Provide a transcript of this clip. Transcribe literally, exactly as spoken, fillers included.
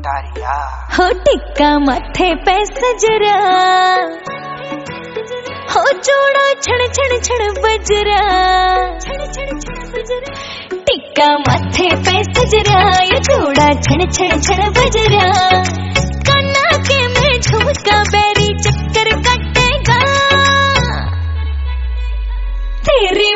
कटारिया हो टिक्का माथे पे सजरा, हो जोड़ा छण छण छण बजरा, टिक्का माथे पे सजरा, ये जोड़ा छण छण छण बजरा, काना के में झुमका बैरी चक्कर कटेगा तेरे